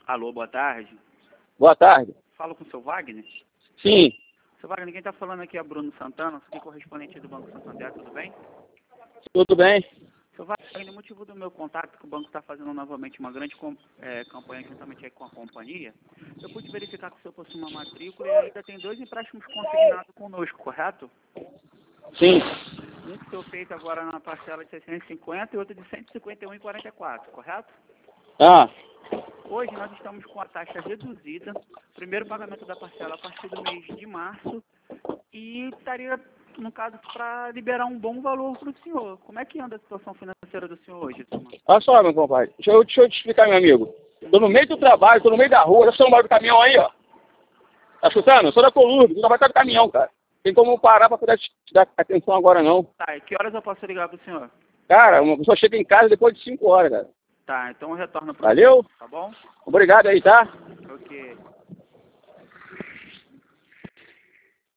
Alô, boa tarde. Boa tarde. Falo com o seu Wagner? Sim. Seu Wagner, quem está falando aqui é Bruno Santana, sou correspondente do Banco Santander, tudo bem? Tudo bem? Seu Wagner, o motivo do meu contato é que o banco está fazendo novamente uma grande campanha juntamente aí com a companhia. Eu pude verificar que o senhor possui uma matrícula e ainda tem 2 empréstimos consignados conosco, correto? Sim. Um que foi feito agora na parcela de 650 e outro de 151,44, correto? Ah, Hoje nós estamos com a taxa reduzida, primeiro pagamento da parcela a partir do mês de março e estaria, no caso, para liberar um bom valor para o senhor. Como é que anda a situação financeira do senhor hoje, turma? olha só, meu compadre. Deixa eu te explicar, meu amigo. Tô no meio do trabalho, tô no meio da rua, eu sou no meio do caminhão aí, ó. Tá escutando? Eu sou da Colúrbio, tu vai estar do caminhão, cara. Tem como parar pra poder te dar atenção agora, não. Tá, e que horas eu posso ligar para o senhor? Cara, uma pessoa chega em casa depois de 5 horas, cara. Tá, então eu retorno para o Valeu? senhor, tá bom? Obrigado aí, tá? Ok.